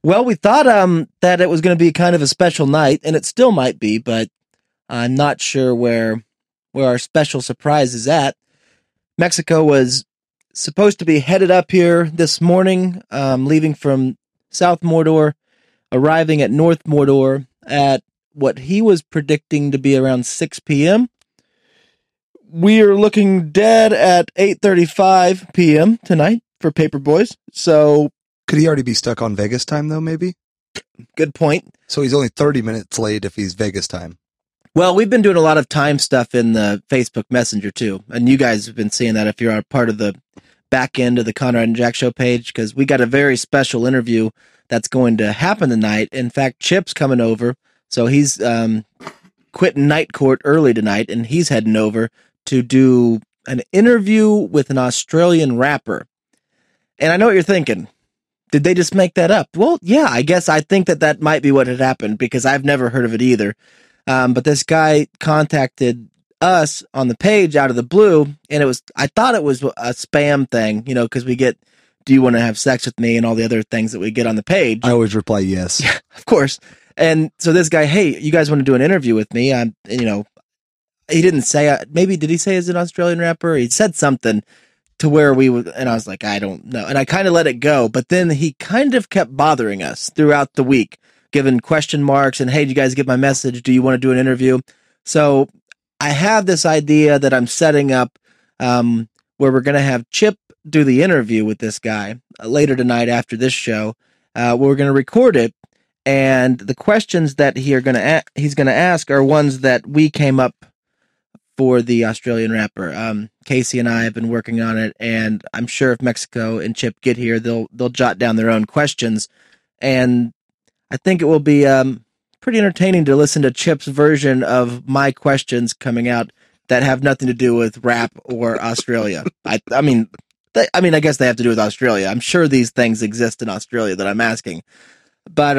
Well, we thought that it was going to be kind of a special night, and it still might be, but I'm not sure where our special surprise is at. Mexico was supposed to be headed up here this morning, leaving from South Mordor, arriving at North Mordor at what he was predicting to be around 6 p.m. We are looking dead at 8:35 p.m. tonight for Paper Boys. So could he already be stuck on Vegas time, though, maybe? Good point. So he's only 30 minutes late if he's Vegas time. Well, we've been doing a lot of time stuff in the Facebook Messenger, too. And you guys have been seeing that if you're a part of the back end of the Conrad and Jack Show page, because we got a very special interview that's going to happen tonight. In fact, Chip's coming over. So he's quitting night court early tonight, and he's heading over to do an interview with an Australian rapper. And I know what you're thinking. Did they just make that up? Well, yeah, I guess I think that might be what had happened because I've never heard of it either. But this guy contacted us on the page out of the blue, and I thought it was a spam thing, because we get, do you want to have sex with me and all the other things that we get on the page. I always reply yes. Yeah, of course. And so this guy, hey, you guys want to do an interview with me? He didn't say, maybe did he say he's an Australian rapper? He said something to where we would, and I was like, I don't know. And I kind of let it go, but then he kind of kept bothering us throughout the week, giving question marks and, hey, did you guys get my message? Do you want to do an interview? So I have this idea that I'm setting up where we're going to have Chip do the interview with this guy later tonight after this show. We're going to record it. And the questions that he's going to ask are ones that we came up for the Australian rapper. Casey and I have been working on it, and I'm sure if Mexico and Chip get here, they'll jot down their own questions. And I think it will be pretty entertaining to listen to Chip's version of my questions coming out that have nothing to do with rap or Australia. I guess they have to do with Australia. I'm sure these things exist in Australia that I'm asking. But,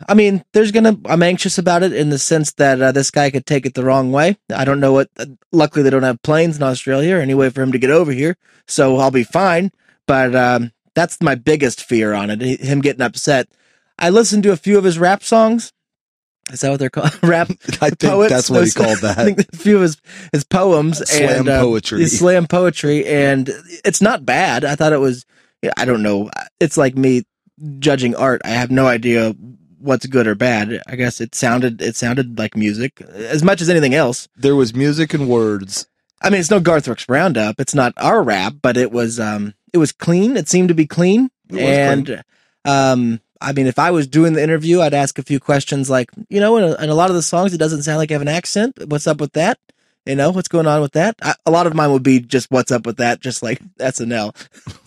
I'm anxious about it in the sense that this guy could take it the wrong way. I don't know luckily they don't have planes in Australia or any way for him to get over here, so I'll be fine. But that's my biggest fear on it, him getting upset. I listened to a few of his rap songs. Is that what they're called? Rap I think poets? That's what he called that. I think a few of his poems. Slam poetry. His slam poetry, and it's not bad. I thought it was, I don't know. It's like me judging art. I have no idea what's good or bad. I guess it sounded like music as much as anything else. There was music and words. I mean, it's no Garth Brooks Roundup. It's not our rap, but it was clean. It seemed to be clean. Clean. If I was doing the interview, I'd ask a few questions like, in a lot of the songs, it doesn't sound like you have an accent. What's up with that? What's going on with that? A lot of mine would be just what's up with that, just like SNL.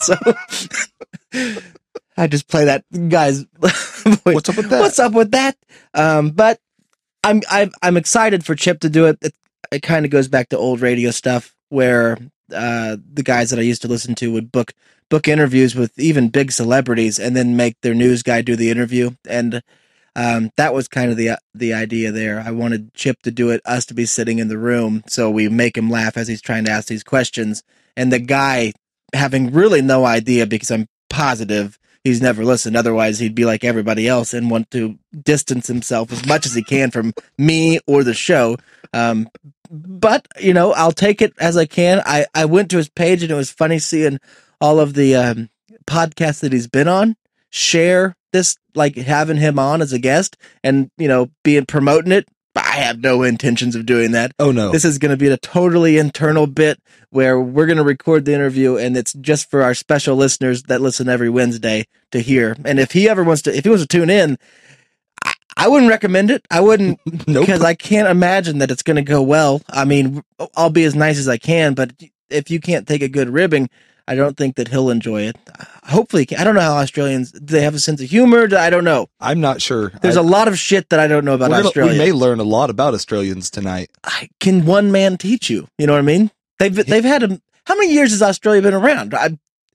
So I just play that guy's voice. What's up with that? What's up with that? But I'm excited for Chip to do it. It kind of goes back to old radio stuff where the guys that I used to listen to would book interviews with even big celebrities and then make their news guy do the interview. And that was kind of the idea there. I wanted Chip to do it, us to be sitting in the room, so we make him laugh as he's trying to ask these questions. And the guy having really no idea, because I'm positive he's never listened. Otherwise, he'd be like everybody else and want to distance himself as much as he can from me or the show. But, I'll take it as I can. I went to his page, and it was funny seeing all of the podcasts that he's been on share this, like having him on as a guest and, promoting it. I have no intentions of doing that. Oh, no. This is going to be a totally internal bit where we're going to record the interview, and it's just for our special listeners that listen every Wednesday to hear. And if he wants to tune in, I wouldn't recommend it. I wouldn't, because I can't imagine that it's going to go well. I mean, I'll be as nice as I can, but if you can't take a good ribbing, I don't think that he'll enjoy it. Hopefully, I don't know how Australians, do they have a sense of humor? I don't know. I'm not sure. There's a lot of shit that I don't know about Australia. We may learn a lot about Australians tonight. Can one man teach you? You know what I mean? They've had how many years has Australia been around?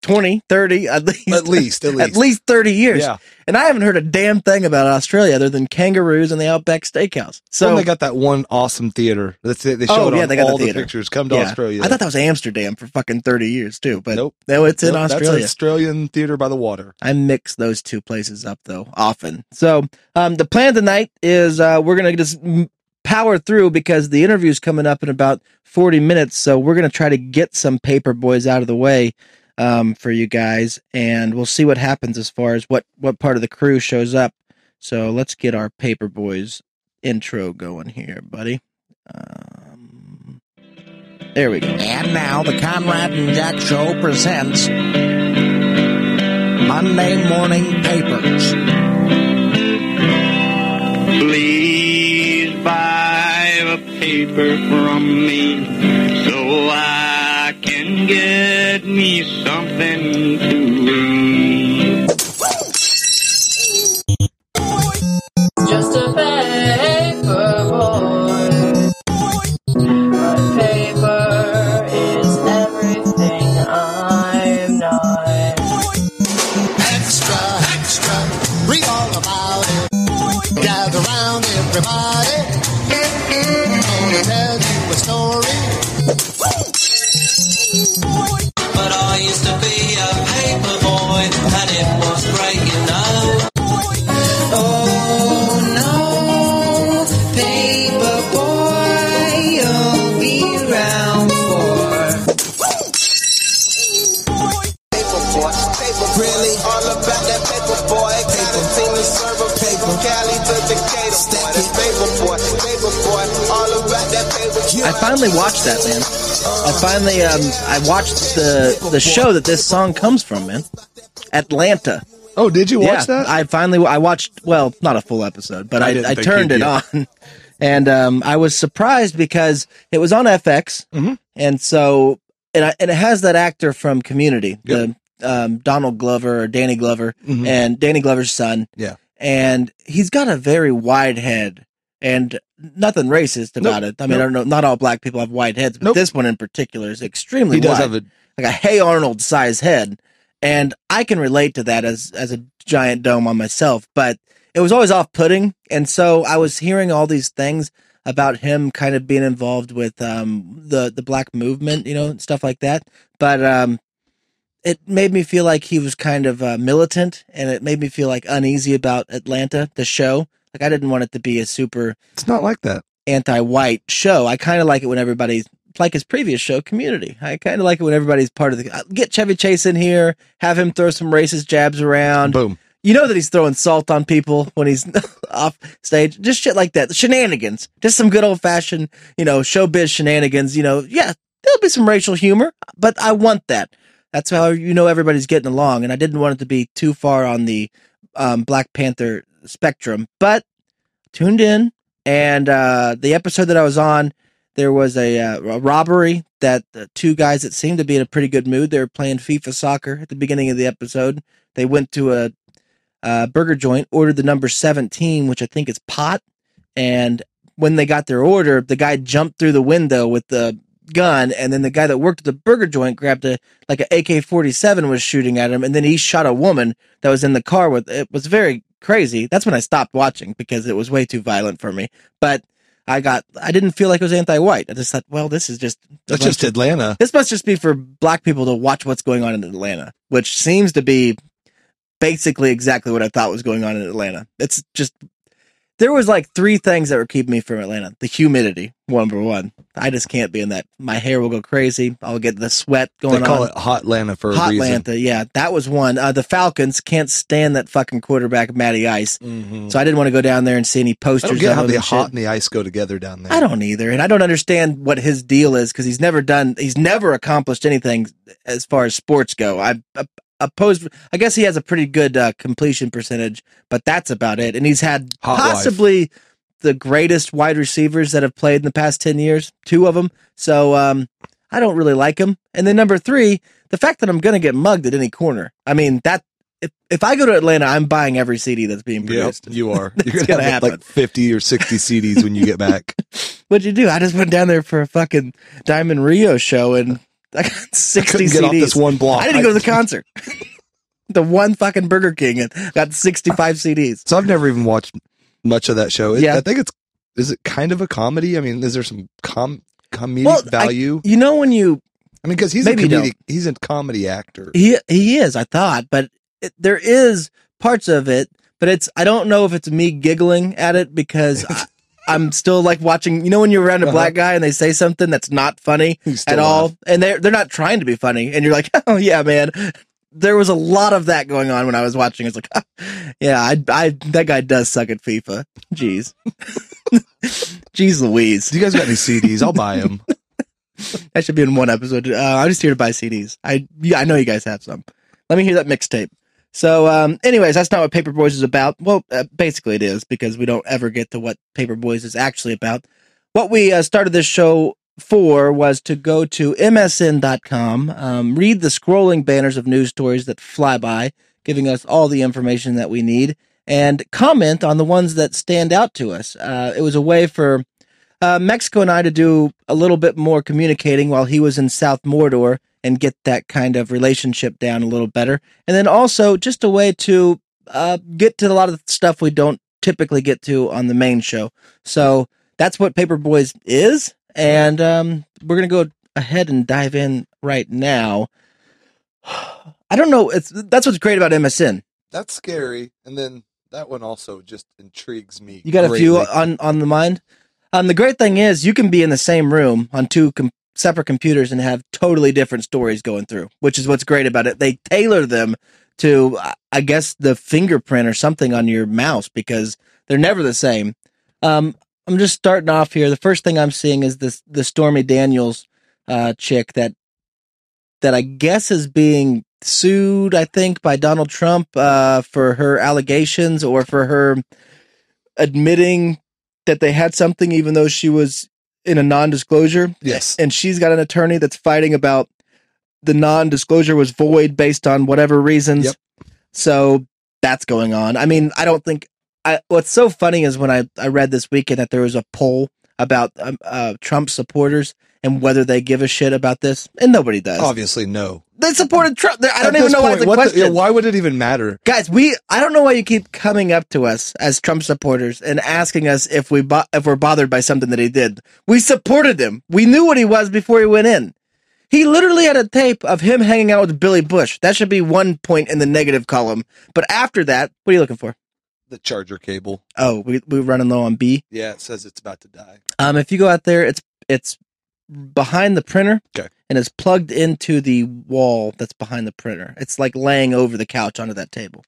20, 30, at least. At least 30 years. Yeah. And I haven't heard a damn thing about Australia other than kangaroos and the Outback Steakhouse. So Well, they got that one awesome theater. They showed on they got all the the theater. pictures. Come to Australia. I thought that was Amsterdam for fucking 30 years too, but Nope. no, it's in Nope, Australia. That's an Australian theater by the water. I mix those two places up though often. So the plan tonight is we're gonna just power through because the interview's coming up in about 40 minutes. So we're gonna try to get some paper boys out of the way for you guys, and we'll see what happens as far as what part of the crew shows up. So let's get our paper boys intro going here, buddy. There we go. And now the Conrad and Jack Show presents Monday Morning Papers. Please buy a paper from me so I can get me something to read. Just a paper boy. But paper is everything I'm not. Extra, extra, read all about it. Gather round everybody. Gonna tell you a story. But I used to be a paper boy, and it was great, you know. Oh no, paper boy, you'll be around for. Really? All about that paper boy. Got a team to serve a paper. Cali to Decatur. Boy, that's paper boy. Paper boy. All about that paper. I finally watched that, man. I watched the show that this song comes from, man. Atlanta. Oh, did you watch that? I watched, well, not a full episode, but I didn't I think turned you it did. on. And I was surprised because it was on FX. Mhm. And so, and it has that actor from Community, Yep. the Donald Glover or Danny Glover, Mhm. and Danny Glover's son. Yeah. And he's got a very wide head. And nothing racist about it. I mean, I don't know, not all black people have wide heads, but this one in particular is extremely He does wide. have a Like a Hey Arnold size head. And I can relate to that as a giant dome on myself, but it was always off putting. And so I was hearing all these things about him kind of being involved with the black movement, you know, and stuff like that. But it made me feel like he was kind of militant, and it made me feel like uneasy about Atlanta, the show. Like I didn't want it to be a super It's not like that. anti-white show. I kind of like it when everybody's like his previous show, Community. I kind of like it when everybody's part of the. Get Chevy Chase in here, have him throw some racist jabs around. Boom. You know that he's throwing salt on people when he's off stage. Just shit like that. Shenanigans. Just some good old fashioned, you know, showbiz shenanigans. You know, yeah, there'll be some racial humor, but I want that. That's how you know everybody's getting along. And I didn't want it to be too far on the Black Panther spectrum, but tuned in. And the episode that I was on, there was a robbery that two guys that seemed to be in a pretty good mood. They were playing FIFA soccer at the beginning of the episode. They went to a burger joint, ordered the number 17, which I think is pot. And when they got their order, the guy jumped through the window with the gun, and then the guy that worked at the burger joint grabbed an AK-47, was shooting at him, and then he shot a woman that was in the car with. It was very crazy. That's when I stopped watching because it was way too violent for me. But I didn't feel like it was anti-white. I just thought, well, this is just That's just Atlanta. this must just be for black people to watch what's going on in Atlanta, which seems to be basically exactly what I thought was going on in Atlanta. It's just, there was like three things that were keeping me from Atlanta. The humidity, number one. I just can't be in that. My hair will go crazy. I'll get the sweat going on. They call it Hot Atlanta for a reason. Hotlanta, yeah, that was one. The Falcons can't stand that fucking quarterback, Matty Ice. Mhm. So I didn't want to go down there and see any I posters. don't get of how him the and shit. hot and the ice go together down there. I don't either, and I don't understand what his deal is because he's never accomplished anything as far as sports go. I guess he has a pretty good completion percentage, but that's about it. And he's had Hot possibly the greatest wide receivers that have played in the past 10 years, two of them. So I don't really like him. And then number three, the fact that I'm going to get mugged at any corner. I mean, that if I go to Atlanta, I'm buying every CD that's being Yep, produced. you are. You're It's going gonna to have happen. like 50 or 60 CDs when you get back. What'd you do? I just went down there for a fucking Diamond Rio show, and I got 60 couldn't CDs. get off this one block. I didn't go to the concert. The one fucking Burger King and got 65 CDs. So I've never even watched much of that show. Yeah. I think is it kind of a comedy? I mean, is there some comedic value? You know when you I mean, because he's maybe a you comedic, he's a comedy actor. he is, I thought, but there is parts of it, but I don't know if it's me giggling at it because I'm still like watching, you know, when you're around a black guy and they say something that's not funny at all, and they're not trying to be funny, and you're like, oh yeah, man. There was a lot of that going on when I was watching. It's like, yeah, that guy does suck at FIFA. Jeez. Jeez Louise. Do you guys got any CDs? I'll buy them. That should be in one episode. I'm just here to buy CDs. I know you guys have some. Let me hear that mixtape. So, anyways, that's not what Paper Boys is about. Well, basically it is, because we don't ever get to what Paper Boys is actually about. What we started this show for was to go to msn.com, read the scrolling banners of news stories that fly by, giving us all the information that we need, and comment on the ones that stand out to us. It was a way for Mexico and I to do a little bit more communicating while he was in South Mordor and get that kind of relationship down a little better. And then also just a way to get to a lot of the stuff we don't typically get to on the main show. So that's what Paper Boys is. And we're going to go ahead and dive in right now. I don't know. That's what's great about MSN. That's scary. And then that one also just intrigues me. You got greatly. a few on the mind? The great thing is you can be in the same room on two separate computers and have totally different stories going through, which is what's great about it. They tailor them to, I guess, the fingerprint or something on your mouse because they're never the same. I'm just starting off here. The first thing I'm seeing is the Stormy Daniels chick that I guess is being sued, I think, by Donald Trump for her allegations or for her admitting that they had something even though she was in a non-disclosure. Yes. And she's got an attorney that's fighting about the non-disclosure was void based on whatever reasons. Yep. So that's going on. I mean, I don't think... what's so funny is when I read this weekend that there was a poll about Trump supporters and whether they give a shit about this, and nobody does. Obviously, no. They supported Trump. I don't even know why it's a question. Why would it even matter? Guys, I don't know why you keep coming up to us as Trump supporters and asking us if we're bothered by something that he did. We supported him. We knew what he was before he went in. He literally had a tape of him hanging out with Billy Bush. That should be 1 point in the negative column. But after that, what are you looking for? The charger cable. Oh, we're running low on B. Yeah, it says it's about to die. If you go out there, it's behind the printer. Okay. And it's plugged into the wall that's behind the printer. It's like laying over the couch onto that table.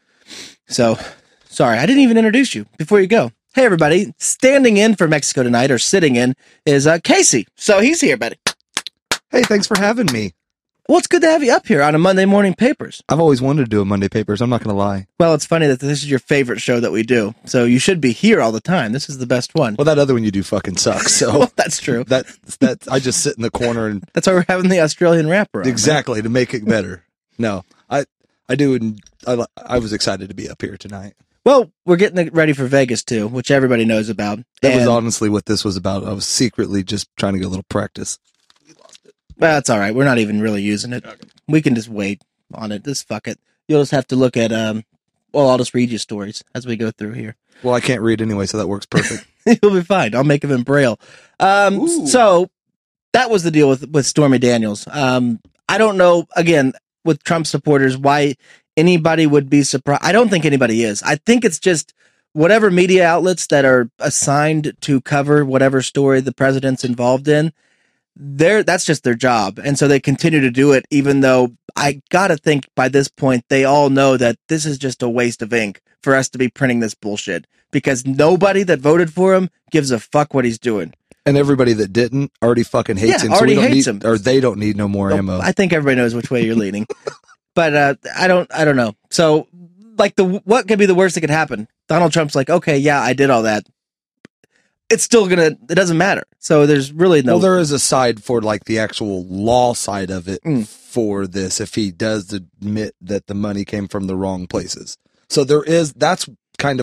So, sorry, I didn't even introduce you before you go. Hey, everybody. Standing in for Mexico tonight, or sitting in, is Casey. So he's here, buddy. Hey, thanks for having me. Well, it's good to have you up here on a Monday Morning Papers. I've always wanted to do a Monday Papers. I'm not going to lie. Well, it's funny that this is your favorite show that we do. So you should be here all the time. This is the best one. Well, that other one you do fucking sucks. So Well, that's true. that I just sit in the corner and That's why we're having the Australian rapper on. exactly to make it better. No, I do, and I was excited to be up here tonight. Well, we're getting ready for Vegas too, which everybody knows about. That was And- honestly what this was about. I was secretly just trying to get a little practice. Well, that's all right. We're not even really using it. We can just wait on it. Just fuck it. You'll just have to look at well, I'll just read you stories as we go through here. Well, I can't read anyway, so that works perfect. You'll be fine. I'll make them in Braille. Ooh. So that was the deal with Stormy Daniels. I don't know, again, with Trump supporters, why anybody would be surprised. I don't think anybody is. I think it's just whatever media outlets that are assigned to cover whatever story the president's involved in, that's just their job. And so they continue to do it, even though I gotta think by this point, they all know that this is just a waste of ink for us to be printing this bullshit, because nobody that voted for him gives a fuck what he's doing. And everybody that didn't already fucking hates Yeah, him. already we don't hates need, him. or they don't need no more ammo. I think everybody knows which way you're leaning, but I don't know. So, like, what could be the worst that could happen? Donald Trump's like, okay, yeah, I did all that. It's still it doesn't matter. So there's really no. Well, there is a side for like the actual law side of it for this, if he does admit that the money came from the wrong places. So that's kind of what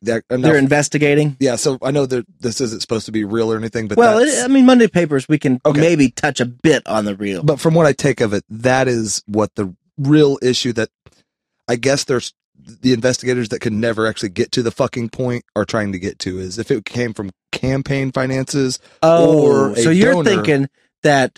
They're investigating. Yeah, so I know that this isn't supposed to be real or anything, but Well, I mean, Monday Papers, we can Okay. maybe touch a bit on the real. but from what I take of it, that is what the real issue that I guess there's the investigators that can never actually get to the fucking point are trying to get to is if it came from campaign finances or a so you're donor. thinking that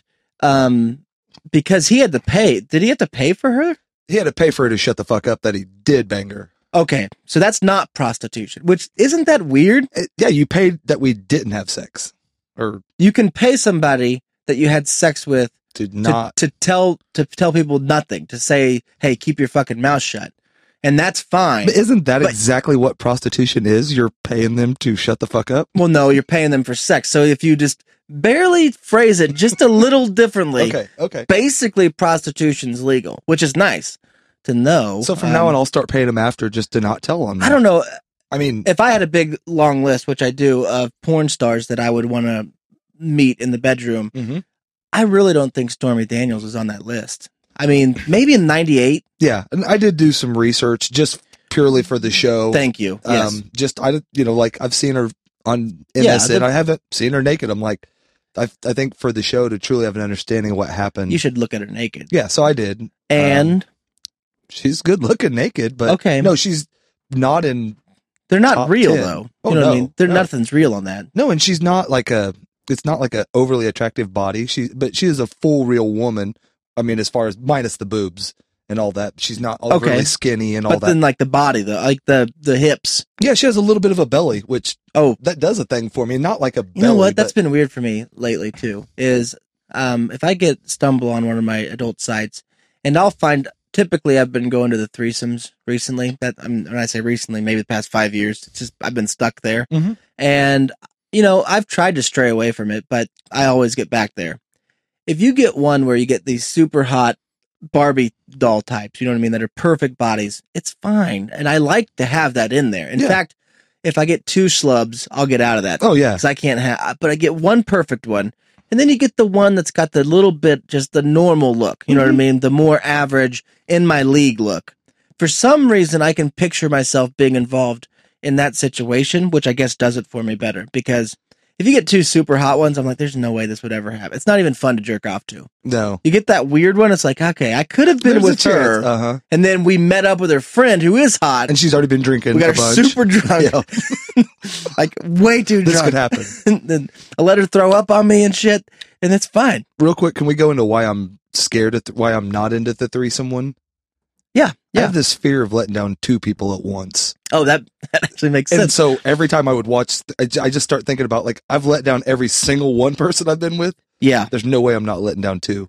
because he had to pay, did he have to pay for her? He had to pay for her to shut the fuck up that he did bang her. Okay, so that's not prostitution, which isn't that weird? Yeah, you paid that we didn't have sex or You can pay somebody that you had sex with to not. to tell people nothing, to say, hey, keep your fucking mouth shut. And that's fine. But isn't that But- exactly what prostitution is? You're paying them to shut the fuck up? Well, no, you're paying them for sex. So if you just barely phrase it just a little differently, Okay. basically prostitution's legal, which is nice to know. So from now on, I'll start paying them after just to not tell them. I don't know. I mean, If I had a big, long list, which I do, of porn stars that I would want to meet in the bedroom, Mhm. I really don't think Stormy Daniels is on that list. I mean, maybe in 98. yeah, and I did do some research just purely for the show. Thank you. Yes. Just like I've seen her on Yeah, MSN. I haven't seen her naked. I'm like, I think for the show to truly have an understanding of what happened. You should look at her naked. Yeah, so I did. And She's good looking naked, but Okay. no, she's not in. they're not top real, 10. though. Oh, You know what I no, mean? There, no. Nothing's real on that. No, and she's not like it's not like a overly attractive body. But she is a full real woman. I mean, as far as minus the boobs and all that, she's not overly Okay. skinny and all But that. then, like the body, like the hips. Yeah, she has a little bit of a belly, which Oh, that does a thing for me. Not like a belly. you know what? That's but- been weird for me lately too. Is if I stumble on one of my adult sites, and I'll find. Typically, I've been going to the threesomes recently. When I say recently, maybe the past 5 years. It's just I've been stuck there, Mhm. and I've tried to stray away from it, but I always get back there. If you get one where you get these super hot Barbie doll types, you know what I mean, that are perfect bodies, it's fine, and I like to have that in there. In Yeah. fact, if I get 2 schlubs, I'll get out of that. Oh yeah, Because I can't have, but I get one perfect one. And then you get the one that's got the little bit, just the normal look. You know what I mean? The more average, in my league look. For some reason, I can picture myself being involved in that situation, which I guess does it for me better. Because if you get 2 super hot ones, I'm like, there's no way this would ever happen. It's not even fun to jerk off to. no. You get that weird one, it's like, okay, I could have been There's a with her. chance. Uh-huh. And then we met up with her friend who is hot. And she's already been drinking. We got a her bunch. super drunk. Yeah. Like, way too This drunk. could happen. And then I let her throw up on me and shit, and it's fine. Real quick, can we go into why I'm scared of why I'm not into the threesome one? Yeah, I have this fear of letting down 2 people at once. Oh, that actually makes And sense. so every time I would watch, I just start thinking about like, I've let down every single one person I've been with. Yeah, There's no way I'm not letting down 2.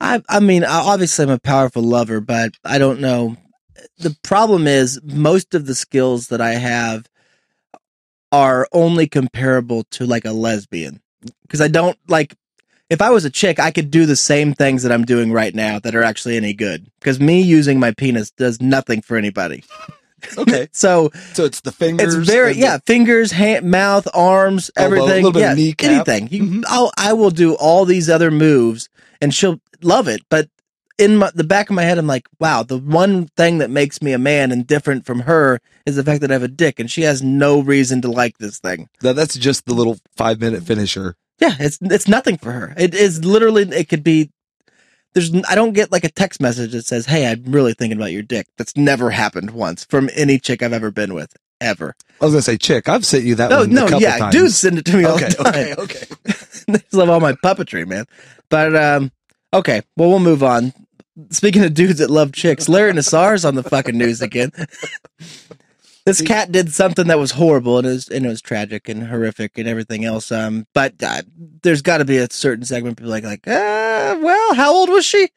I mean, obviously I'm a powerful lover, but I don't know. The problem is most of the skills that I have are only comparable to like a lesbian, because I don't like. If I was a chick, I could do the same things that I'm doing right now that are actually any good. Because me using my penis does nothing for anybody. Okay. So So it's the fingers. it's very and the- fingers, hand, mouth, arms, Elbow, everything. a little bit yeah, of kneecap. anything. Mhm. I will do all these other moves, and she'll love it. But in the back of my head, I'm like, wow, the one thing that makes me a man and different from her is the fact that I have a dick, and she has no reason to like this thing. That's just the little 5-minute finisher. Yeah, it's nothing for her. It is literally. It could be. I don't get like a text message that says, "Hey, I'm really thinking about your dick." That's never happened once from any chick I've ever been with, ever. I was gonna say, chick. I've sent you that No, one a no, couple yeah, times. dudes send it to me all Okay, the time. okay. They just love all my puppetry, man. But okay, well, we'll move on. Speaking of dudes that love chicks, Larry Nassar's on the fucking news again. This cat did something that was horrible, and it was tragic and horrific and everything else. But there's got to be a certain segment of people like, well, how old was she?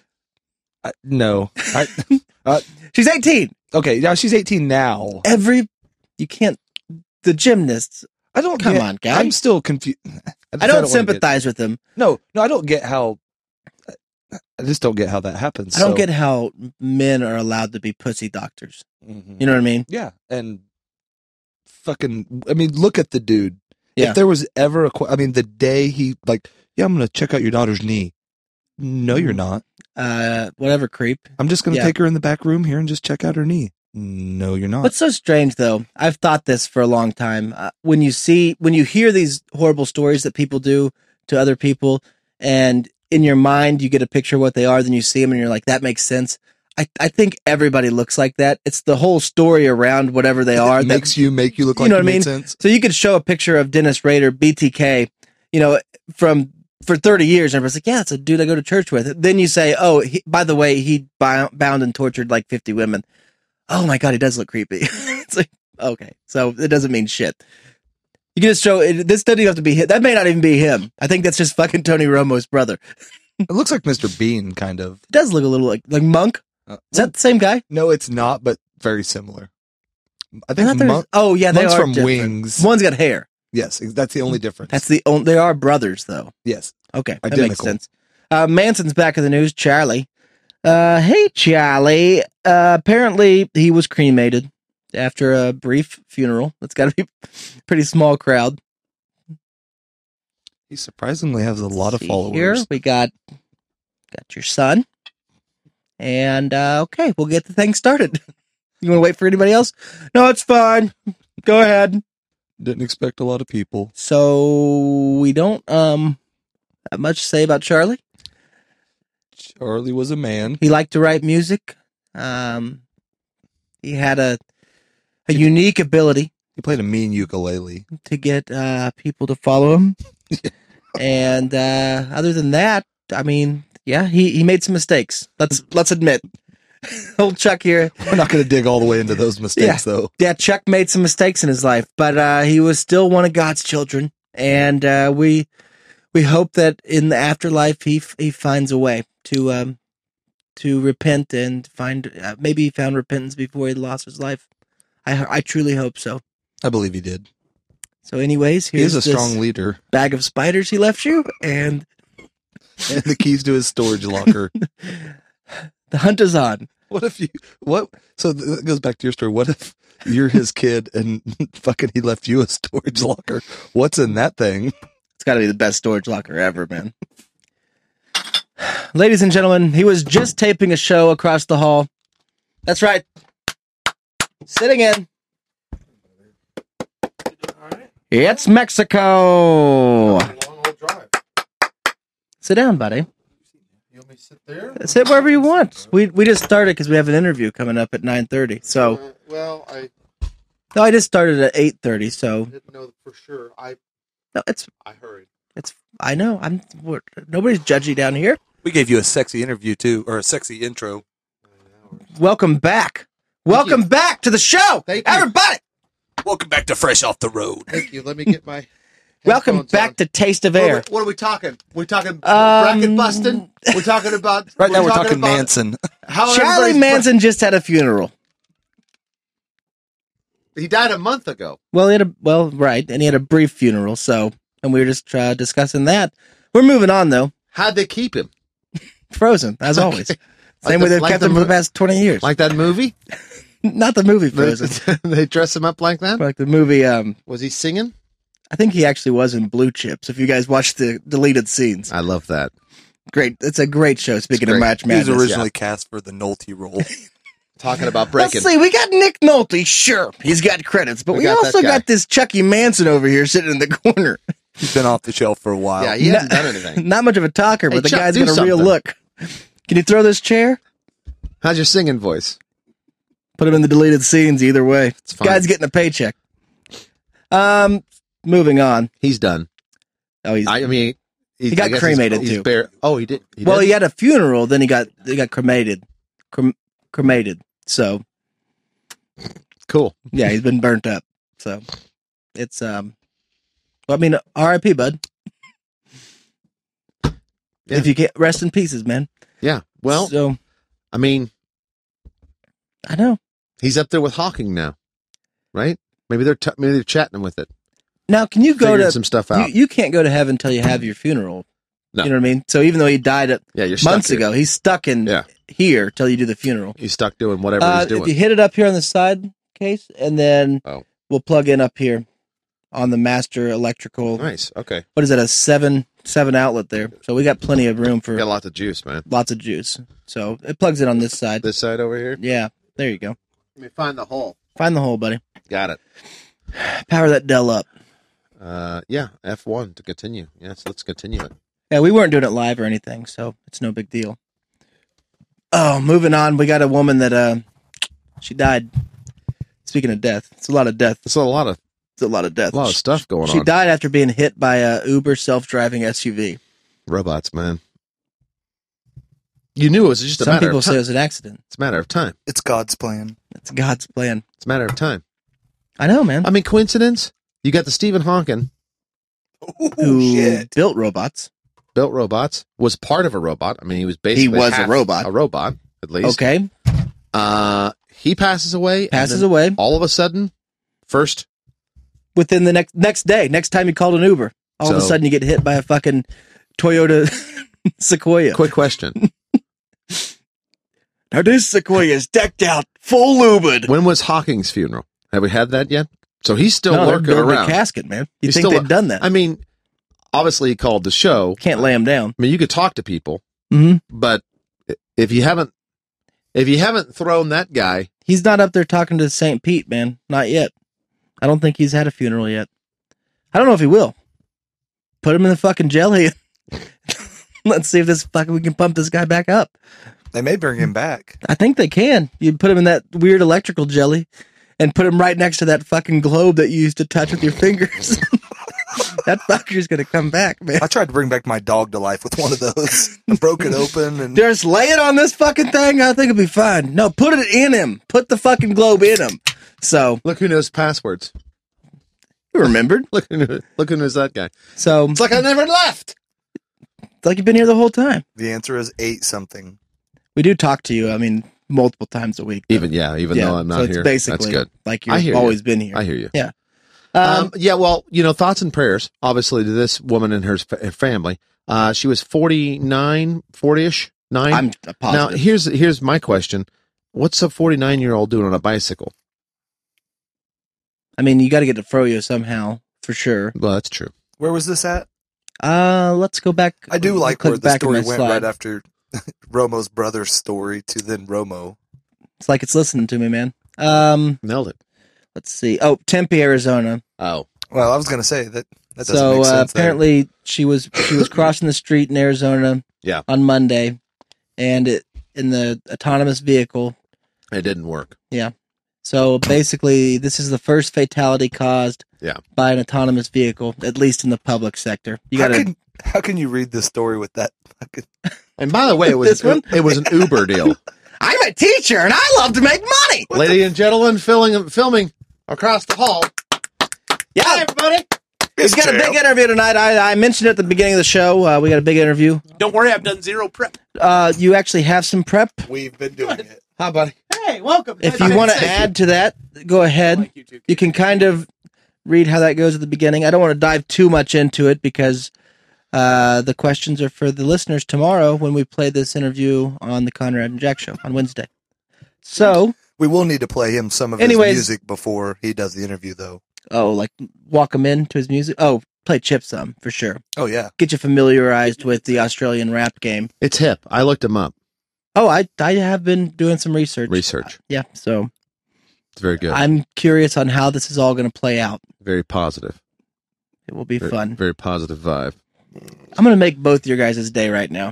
No. She's 18. Okay, now she's 18 now. You can't. The gymnasts. I don't Come get- on, guy. I'm still confused. I don't sympathize with them. No, I don't get how. I just don't get how that happens. I don't so- get how men are allowed to be pussy doctors. Mhm. You know what I mean? Yeah, and fucking. I mean, look at the dude. Yeah. If there was ever the day he like, yeah, I'm gonna check out your daughter's knee. No, you're not. Whatever, creep. I'm just gonna Yeah. take her in the back room here and just check out her knee. No, you're not. What's so strange, though? I've thought this for a long time. When you hear these horrible stories that people do to other people, and in your mind you get a picture of what they are, then you see them and you're like, that makes sense. I think everybody looks like that. It's the whole story around whatever they are that make you look like you know you what I mean? made sense. So you could show a picture of Dennis Rader, BTK, for 30 years, and everyone's like, yeah, it's a dude I go to church with. Then you say, oh, by the way, he bound and tortured like 50 women. Oh my God, he does look creepy. It's like, okay, so it doesn't mean shit. You can just show it. This doesn't even have to be him. That may not even be him. I think that's just fucking Tony Romo's brother. It looks like Mr. Bean, kind of. It does look a little like Monk. Is that the same guy? No, it's not, but very similar. I I think thought there was- Monk, oh yeah, they Monk's are from different. Wings. One's got hair. Yes, that's the only difference. That's the only. They are brothers, though. yes. Okay, that Identical. makes sense. Manson's back in the news. Charlie. Hey, Charlie. Apparently, he was cremated after a brief funeral. That's got to be a pretty small crowd. He surprisingly has a lot of See followers. Here we got your son, and okay, we'll get the thing started. You want to wait for anybody else? No, it's fine. Go ahead. Didn't expect a lot of people. So we don't have much to say about Charlie. Charlie was a man. He liked to write music. He had a unique ability He played a mean ukulele. to get people to follow him. And other than that, I mean, yeah, he made some mistakes. Let's admit. Old Chuck here. We're not going to dig all the way into those mistakes, though. Yeah, Chuck made some mistakes in his life, but he was still one of God's children, and we hope that in the afterlife he finds a way to repent and find maybe he found repentance before he lost his life. I truly hope so. I believe he did. So, anyways, He here's is a this strong leader. bag of spiders he left you, and And the keys to his storage locker. the hunt is on. What if you, what? So that goes back to your story. What if you're his kid and fucking he left you a storage locker? What's in that thing? It's got to be the best storage locker ever, man. Ladies and gentlemen, he was just taping a show across the hall. That's right. Sitting in. It's Mexico. Sit down, buddy. You want me to sit there? Sit wherever you want. We just started because we have an interview coming up at 9:30. So, Well, I no, I just started at 8:30. So, didn't know for sure. I hurried. I know. Nobody's judgy down here. We gave you a sexy interview too, or a sexy intro. Welcome back. Welcome back to the show, Thank you. everybody. Welcome back to Fresh Off the Road. Thank you. Let me get my. Welcome headphones back on. to Taste of Air. What are we talking? We're talking bracket busting. We're talking about Right now we're talking about Manson. How Charlie everybody's- Manson just had a funeral. He died a month ago. Well, right, and he had a brief funeral. So, and we were just discussing that. We're moving on though. How'd they keep him? Frozen, as always. Okay. Same Like way the- they've like kept the him for the mo- past 20 years. Like that movie? Not the movie Frozen, They dress him up like that? like the movie. Was he singing? I think he actually was in Blue Chips. If you guys watched the deleted scenes, I love that. great. It's a great show. Speaking of great. Match He was Madness, originally cast for the Nolte role. Talking about breaking. Let's see. We got Nick Nolte. Sure, he's got credits, but We we got also that guy. got this Chucky Manson over here sitting in the corner. He's been off the shelf for a while. Yeah, he hasn't done anything. Not much of a talker, Hey, but the Chuck, guy's do got a real something. look. Can you throw this chair? How's your singing voice? Put him in the deleted scenes either way. It's fine. Guy's getting a paycheck. Moving on. He's done. Oh, he's I mean, He got I guess cremated, he's too. Oh, he did. well. did? He had a funeral, then he got cremated. Cremated. So Cool. yeah, he's been burnt up. So it's well, I mean, R.I.P. bud. Yeah. If you can't rest in pieces, man. Yeah. Well, so I mean, I know. he's up there with Hawking now, right? Maybe they're chatting him with it. Now, can you go Figuring to some stuff out. You can't go to heaven until you have your funeral. No. You know what I mean? So even though he died Yeah, you're stuck months here. ago, he's stuck in Yeah. here till you do the funeral. He's stuck doing whatever he's doing. If you hit it up here on the side case, and then Oh. we'll plug in up here on the master electrical. Nice. Okay. What is that? A seven outlet there. So we got plenty of room for Got lots of juice, man. lots of juice. So it plugs in on this side. This side over here. Yeah, there you go. Let me find the hole. Find the hole, buddy. Got it. Power that Dell up. Yeah, F1 to continue. Yes, let's continue it. Yeah, we weren't doing it live or anything, so it's no big deal. Oh, moving on. We got a woman that she died. Speaking of death, it's a lot of death. It's a lot of death. A lot of stuff going She on. died after being hit by a Uber self-driving SUV. Robots, man. You knew it was just a Some matter people of say it time. was an accident. It's a matter of time. It's God's plan. It's God's plan. It's a matter of time. I know, man. I mean, coincidence? You got the Stephen Hawking Who built robots. built robots, was part of a robot. I mean, he was basically was a half robot. A robot, at least. Okay. He passes away. Passes and then away. All of a sudden, first. Within the next day, next time you called an Uber, all of a So- sudden you get hit by a fucking Toyota Sequoia. Quick question. Now this Sequoia is decked out, full lubid. When was Hawking's funeral? Have we had that yet? So he's still No, they're lurking building around. a casket, man. You He's think still- they've done that? I mean, obviously he called the show. Can't lay him down. I mean, you could talk to people, Mm-hmm. but if you haven't thrown that guy, He's not up there talking to St. Pete, man. Not yet. I don't think he's had a funeral yet. I don't know if he will. Put him in the fucking jelly. Let's see if we can pump this guy back up. They may bring him back. I think they can. You put him in that weird electrical jelly and put him right next to that fucking globe that you used to touch with your fingers. That fucker's gonna come back, man. I tried to bring back my dog to life with one of those. I broke it open and Just lay it on this fucking thing. I think it'll be fine. No, put it in him. Put the fucking globe in him. So look who knows passwords. you remembered. Look who knows that guy. So It's like I never left. it's like you've been here the whole time. the answer is 8 something. We do talk to you. I mean, multiple times a week. though. Even though I'm not so it's here. basically That's good. like I you've hear you. always been here. I hear you. Yeah. Yeah, well, thoughts and prayers, obviously, to this woman and her family. She was 49, 40-ish, 9. I'm Now, positive. here's my question. What's a 49-year-old doing on a bicycle? I mean, you got to get to Froyo somehow for sure. Well, that's true. Where was this at? Let's go back. I do like click where the back in story my went slide. right after Romo's brother's story to then Romo. It's like it's listening to me, man. Nailed it. Let's see. Oh, Tempe, Arizona. Oh. Well, I was going to say that doesn't So make sense. there. apparently she was crossing the street in Arizona Yeah. on Monday, and in the autonomous vehicle. It didn't work. Yeah. So basically, this is the first fatality caused Yeah. by an autonomous vehicle, at least in the public sector. You got to. How can you read this story with that? And by the way, it was This one? it was an Uber deal. I'm a teacher, and I love to make money. Lady and gentlemen, filming across the hall. Yeah, Hi, everybody. we've got a big interview tonight. I mentioned it at the beginning of the show. We got a big interview. Don't worry, I've done zero prep. You actually have some prep. We've been doing it. Hi, buddy. Hey, welcome. If you want to add to that, go ahead. Like you too. You can kind of read how that goes at the beginning. I don't want to dive too much into it because the questions are for the listeners tomorrow when we play this interview on the Conrad and Jack show on Wednesday. So, We will need to play him some of Anyways. his music before he does the interview, though. like walk him into his music. Oh, play Chip some for sure. Oh, yeah. Get you familiarized with the Australian rap game. It's hip. I looked him up. Oh, I have been doing some research. Yeah, so It's very good. I'm curious on how this is all going to play out. Very positive. It will be Very, fun. Very positive vibe. I'm going to make both your guys' day right now.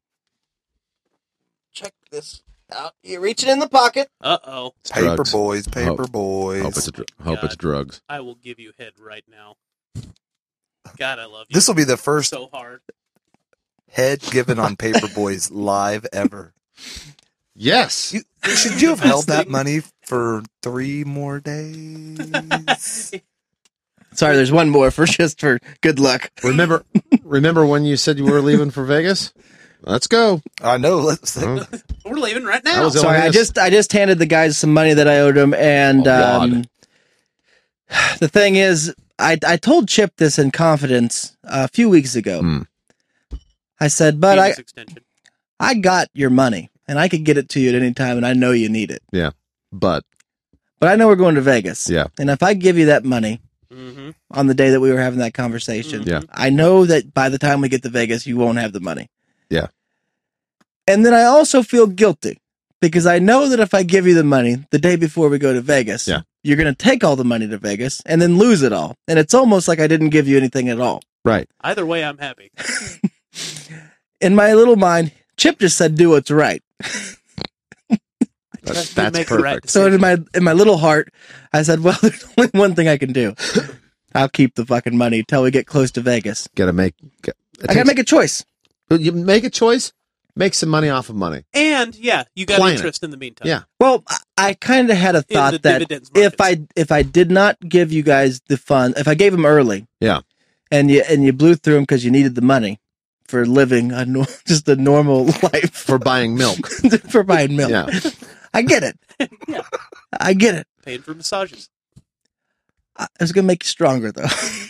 Check this out. You're reaching in the pocket. Uh-oh. It's Paper drugs. boys, paper boys. Hope it's drugs. I will give you head right now. God, I love you. This will be the first so hard. head given on Paper Boys live ever. Yes. Should you have held that money for 3 more days? Sorry, there's one more for good luck. Remember when you said you were leaving for Vegas? Let's go. I know. Let's. Huh? We're leaving right That now. was Sorry, I just handed the guys some money that I owed them, and God. the thing is, I told Chip this in confidence a few weeks ago. Hmm. I said, but Penis extension. I got your money, and I could get it to you at any time, and I know you need it. Yeah. But I know we're going to Vegas. Yeah. And if I give you that money Mm-hmm. on the day that we were having that conversation, Yeah. I know that by the time we get to Vegas, you won't have the money. Yeah. And then I also feel guilty because I know that if I give you the money the day before we go to Vegas, Yeah. you're going to take all the money to Vegas and then lose it all. And it's almost like I didn't give you anything at all. Right. Either way, I'm happy. In my little mind, Chip just said, do what's right. That's make the right perfect. So in my little heart, I said, well, there's only one thing I can do. I'll keep the fucking money till we get close to Vegas. Gotta make. I got to make a choice. You make a choice. Make some money off of money. And yeah, you got Plan interest in the meantime. Yeah. Well, I kind of had a thought the that dividends if I did not give you guys the fund, if I gave them early, Yeah. and you blew through them because you needed the money for living just a normal life For buying milk. for buying milk. Yeah. I get it. Yeah. I get it. Paying for massages. I was gonna make you stronger though.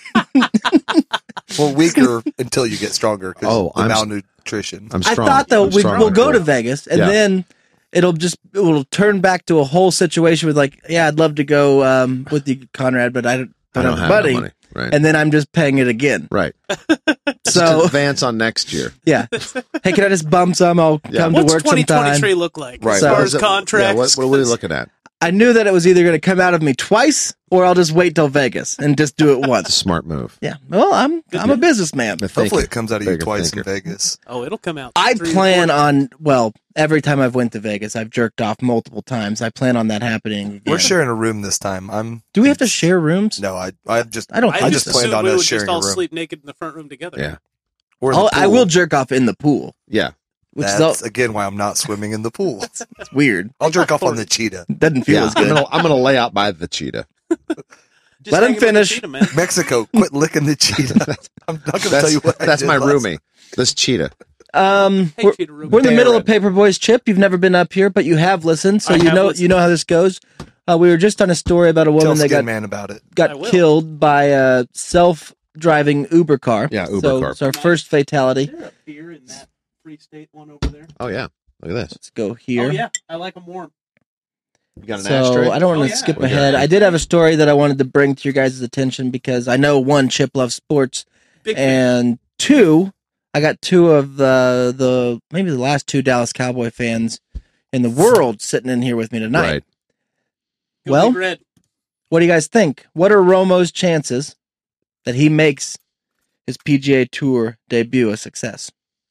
Well, weaker until you get stronger because Oh, the I'm malnutrition. I'm I strong. thought though I'm strong. we'll go to Vegas and Yeah. then it'll turn back to a whole situation with like, yeah, I'd love to go with you, Conrad, but I don't I don't have have the no money. money. Right. And then I'm just paying it again. Right. So Advance on next year. yeah, hey, can I just bump some? I'll Yeah. come to What's work 2023 sometime. look like Right. as So- far What as is it- contracts? Yeah, what are we looking at? I knew that it was either going to come out of me twice or I'll just wait till Vegas and just do it It's a once. smart move. Yeah. Well, I'm a businessman. Hopefully, it comes out of you Bigger twice thinker. in Vegas. Oh, it'll come out. I 3 or plan 4. on every time I've went to Vegas, I've jerked off multiple times. I plan on that happening. We're again. sharing a room this time. Do we have to share rooms? No, I just I don't I think just so. planned assumed on we us would sharing just a all room. sleep naked in the front room together. Yeah. Or in the I pool. will jerk off in the pool, Yeah. which That's is again why I'm not swimming in the pool. it's weird. I'll jerk off on the cheetah. Doesn't feel Yeah. as good. I'm gonna lay out by the cheetah. Just Let him hang with the finish. cheetah, man. Mexico, quit licking the cheetah. I'm not going to tell you what. I That's did my last- roomie. This cheetah. Hey, we're, cheetah room. we're in the middle of Darren. Paperboy's Chip. You've never been up here, but you have listened, so I you have know listened. how this goes. We were just on a story about a Tell woman that Skin got Man about it. I got will. killed by a self-driving Uber car. Yeah, Uber so car. It's our first fatality. They're up here in that Free State one over there. Oh yeah. Look at this. Let's go here. Oh yeah, I like them warm. You got an So ashtray? I don't want Oh, to yeah. skip We got ahead. it. I did have a story that I wanted to bring to your guys' attention because I know one, Chip loves sports, Big fan. and two, I got two of the maybe the last two Dallas Cowboy fans in the world sitting in here with me tonight. Right. Go well- Big Red. What do you guys think? What are Romo's chances that he makes his PGA Tour debut a success?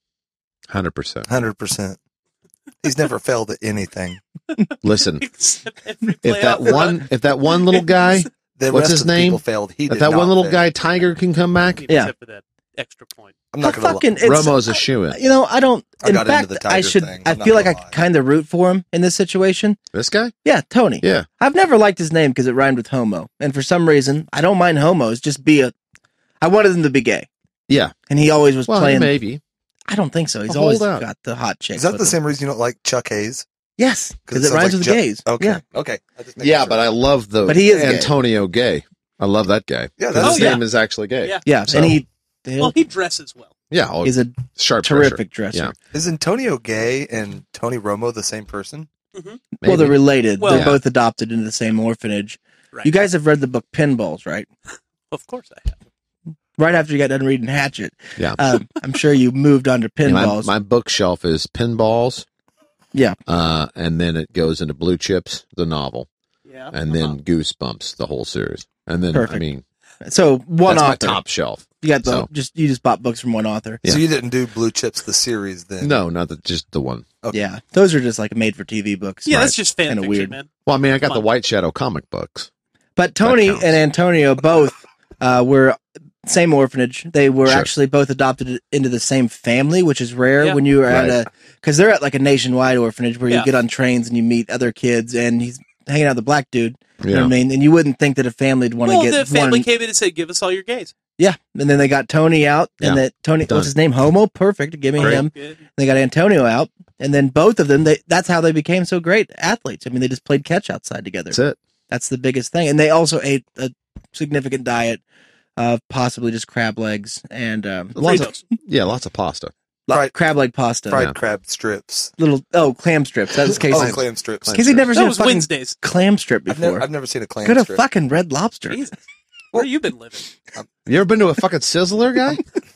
100%. 100%. He's never failed at anything. Listen, Except every if that playoff one run. if that one little guy, The What's rest his of the name? people failed. He if did that not one little fail. guy Tiger can come back, Yeah. Except for that extra point. I'm not Well, going to. Romo's a shoe in. You know, I don't. I in got into fact, the I Tiger should. thing. I I'm not feel like I gonna lie. kind of root for him in this situation. This guy? Yeah, Tony. Yeah. I've never liked his name because it rhymed with homo, and for some reason, I don't mind homos. Just be a. I wanted him to be gay, Yeah. and he always was Well, playing. maybe. I don't think so. He's Well, always hold out. got the hot chicks. Is that with the him. same reason you don't like Chuck Hayes? Yes, because it sounds rhymes like with Chuck- gays. Okay. Yeah. Okay. I just making Yeah, sure. but I love the But he is gay. Antonio Gay. I love that guy. Yeah, 'Cause that's his Oh, yeah. name is actually gay. Yeah. Yeah, So- and he Well, he dresses well. Yeah. Oh, is a sharp terrific dresser. dresser. Yeah. Is Antonio Gay and Tony Romo the same person? Well, Maybe. they're related. Well- they're Yeah. both adopted into the same orphanage. Right. You guys have read the book Pinballs, right? Of course I have. Right after you got done reading Hatchet. Yeah. I'm sure you moved on to Yeah, Pinballs. my bookshelf is Pinballs. Yeah. And then it goes into Blue Chips, the novel, Yeah. and then Goosebumps, the whole series. And then, Perfect. I mean, So one that's author. my top shelf. You got the So- you just bought books from one author. Yeah. So you didn't do Blue Chips the series then? No, not just the one. Okay. Yeah, those are just like made for TV books. Yeah, Right. that's just fan Kinda fiction, weird. man. Well, I mean, I got Come the on. White Shadow comic books. But Tony That counts. and Antonio both were same orphanage. They were Sure. actually both adopted into the same family, which is rare Yeah. when you are at Right. because they're at like a nationwide orphanage where you Yeah. get on trains and you meet other kids, and he's hanging out with the black dude. You know Yeah. what I mean? And you wouldn't think that a family'd want to Well, get the family one. came in and said, "Give us all your gays." Yeah, and then they got Tony out, and Yeah. that Tony, Done. what's his name? Homo, perfect. Give me Great. him. Good. They got Antonio out, and then both of them. That's how they became so great athletes. I mean, they just played catch outside together. That's it. That's the biggest thing, and they also ate a significant diet of possibly just crab legs and Lots of, Fritos. yeah, lots of pasta. Fried- crab leg pasta. Fried Yeah. crab strips. Little clam strips. That was Casey. Oh, clam strips. Casey never That seen a was fucking Wednesdays. clam strip I've before. never seen a clam Go to strip. fucking Red Lobster. Jesus. Where you been living? You ever been to a fucking Sizzler guy?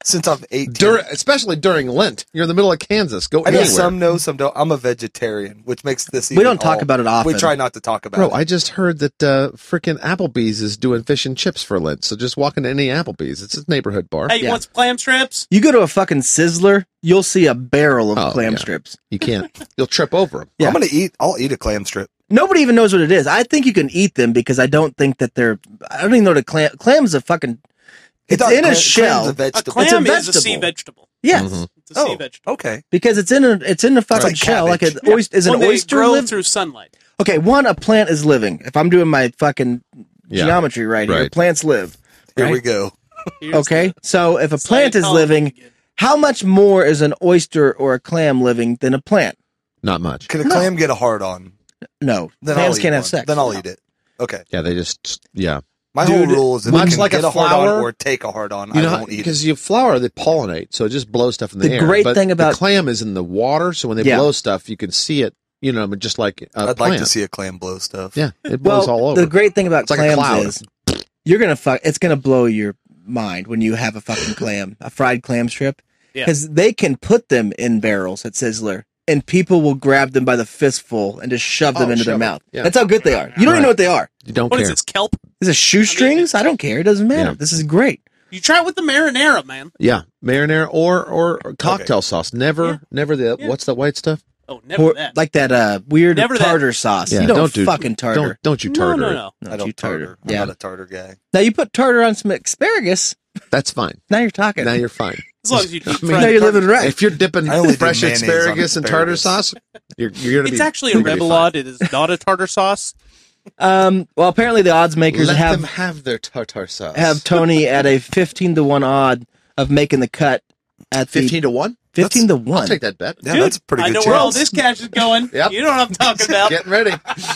since I'm 18. Especially during Lent. You're in the middle of Kansas. Go I know anywhere. some know, some don't. I'm a vegetarian, which makes this. We don't talk about it often. We try not to talk about Bro, it. I just heard that freaking Applebee's is doing fish and chips for Lent. So just walk into any Applebee's. It's a neighborhood bar. Hey, you want some clam strips? You go to a fucking Sizzler, you'll see a barrel of Oh, clam yeah. strips. You can't. You'll trip over them. Yeah. I'll eat a clam strip. Nobody even knows what it is. I think you can eat them because I don't think that I don't even know what clam's a fucking. It's in a shell. Clam's a A vegetable. It's clam a is a sea vegetable. vegetable. Yes, Mhm. It's a sea Oh, vegetable. okay. because it's in a fucking like shell. Like cabbage. an oyster. Is an When they oyster grow live? through sunlight. Okay, a plant is living. If I'm doing my fucking Yeah. geometry right here, Right. plants live. Here right? we go. Here's Okay, so if a plant is Scientology living, again. how much more is an oyster or a clam living than a plant? Not much. Can a clam get a hard on? No, Then clams I'll eat can't have one. sex. Then I'll eat it. Okay. Yeah, they just, yeah. My Dude, whole rule is if much it can like get a a hard on flower- or take a hard on, You I know, won't eat it. because you flower, they pollinate, so it just blows stuff in the The air. great But thing about- the clam is in the water, so when they Yeah. blow stuff, you can see it. You know, just like a I'd plant. like to see a clam blow stuff. Yeah, it blows all over. The great thing about It's like a cloud. clams is you're gonna it's gonna blow your mind when you have a fucking clam, a fried clam strip, Yeah. because they can put them in barrels at Sizzler, and people will grab them by the fistful and just shove them Oh, into their shove it. mouth. Yeah. That's how good they are. You don't even Right. know what they are. You don't What care. is this, kelp? Is it shoestrings? I don't care. It doesn't matter. Yeah. This is great. You try it with the marinara, man. Yeah, marinara or cocktail sauce. Never the Yeah. what's the white stuff? Oh, never that. Like that weird Never that. tartar sauce. Yeah, you don't, don't do fucking tartar. Don't you no, tartar no, it. no. No, I don't you tartar. I'm Yeah. not a tartar guy. Now you put tartar on some asparagus. That's fine. Now you're talking. Now you're fine. As long as you deep mean, now fry you're it. living right. If you're dipping I only do fresh mayonnaise on asparagus and tartar asparagus. sauce, you're gonna be. It's actually a you're gonna be remoulade. It is not a tartar sauce. Well, apparently the odds fine. makers Let have them have their tartar sauce. have Tony at a 15-1 odd of making the cut at 15 to 1. 15 to 1. I'll take that bet. Yeah, Dude, that's a pretty I good know chance. where all this cash is going. Yep. You know what I'm talking about. Getting ready.